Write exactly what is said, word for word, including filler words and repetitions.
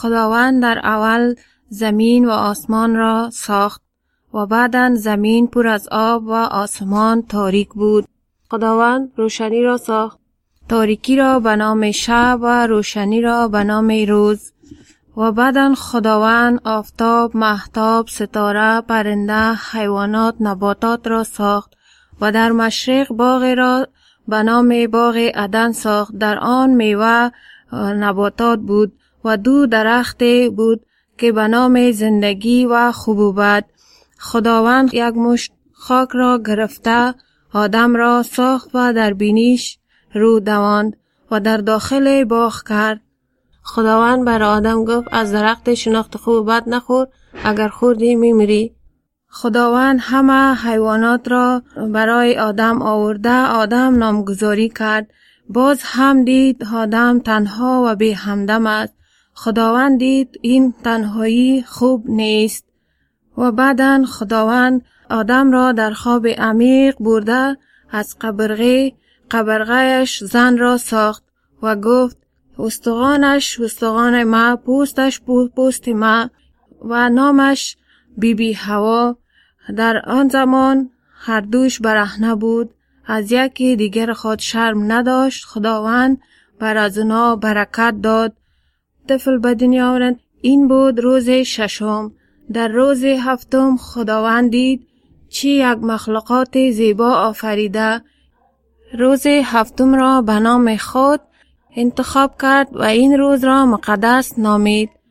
خداوند در اول زمین و آسمان را ساخت و بعداً زمین پر از آب و آسمان تاریک بود. خداوند روشنی را ساخت، تاریکی را به نام شب و روشنی را به نام روز. و بعداً خداوند آفتاب، مهتاب، ستاره، پرنده، حیوانات، نباتات را ساخت و در مشرق باغ را به نام باغ عدن ساخت. در آن میوه نباتات بود و دو درخت بود که به نام زندگی و خوب و بد. خداوند یک مشت خاک را گرفته آدم را ساخت و در بینیش رو دواند و در داخل باغ کرد. خداوند بر آدم گفت از درخت شناخت خوب و بد نخور، اگر خوردی میمیری. خداوند همه حیوانات را برای آدم آورده آدم نامگذاری کرد. باز هم دید آدم تنها و بی همدم است. خداوند دید این تنهایی خوب نیست. و بعداً خداوند آدم را در خواب عمیق برده از قبرغه قبرغهش زن را ساخت و گفت استخوانش استخوان ما، پوستش پوست ما و نامش بی بی حوا. در آن زمان هر دوش برهنه بود، از یکی دیگر خود شرم نداشت. خداوند بر از اونا برکت داد. طفل به دنیا آورد. این بود روز ششم. در روز هفتم خداوند دید چی یک مخلوقات زیبا آفریده. روز هفتم را به نام خود انتخاب کرد و این روز را مقدس نامید.